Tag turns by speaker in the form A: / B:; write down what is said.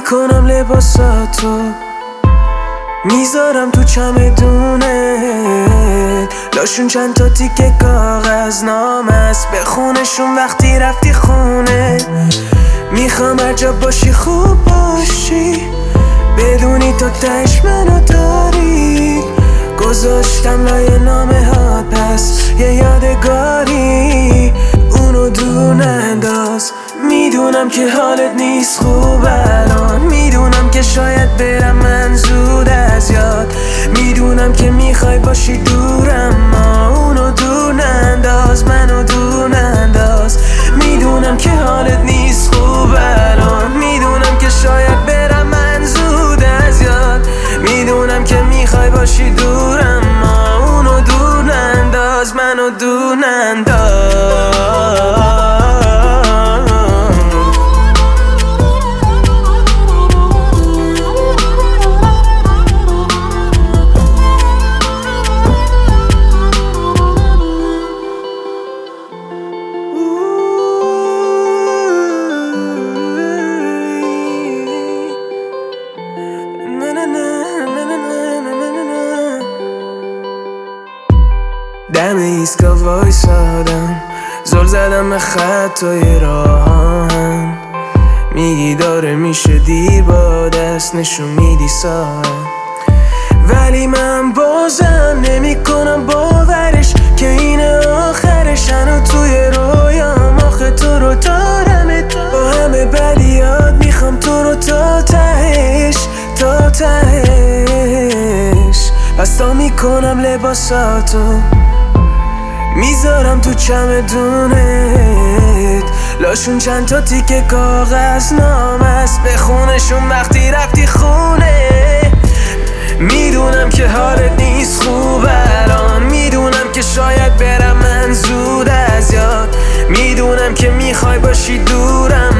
A: میکنم لباساتو میذارم تو چمدونت، لاشون چند تا تیکه کاغذ نامه است، بخونشون وقتی رفتی خونه. میخوام هر جا باشی خوب باشی، بدونی تو تهش منو داری. گذاشتم لای نامه ها پس یه یادگاری، اونو دور ننداز. میدونم که حالت نیست خوب الان، میدونم که شاید برم من زود از یاد، میدونم که میخوای باشی دورم، ما اونو دور ننداز، منو دور ننداز. میدونم که حالت نیست خوب الان، میدونم که شاید برم من زود از یاد، میدونم که میخوای باشی دورم، ما اونو دور ننداز، منو دور ننداز. دم ایسکا وایسادم، زل زدم به خطای راهان، میگی داره میشه دیر، با دست نشون میدی ساعت، ولی من بازم نمی کنم باورش که اینه آخرش. هنو توی رویام آخه تو رو دارمت، با همه بدیات میخوام تو رو تا تهش، تا تهش. پس تا میکنم لباساتو میذارم تو چمدونت، لاشون چند تا تیکه کاغذ نامه است، بخونشون وقتی رفتی خونه. میدونم که حالت نیست خوب الان، میدونم که شاید برم من زود از یاد، میدونم که میخوای باشی دورم،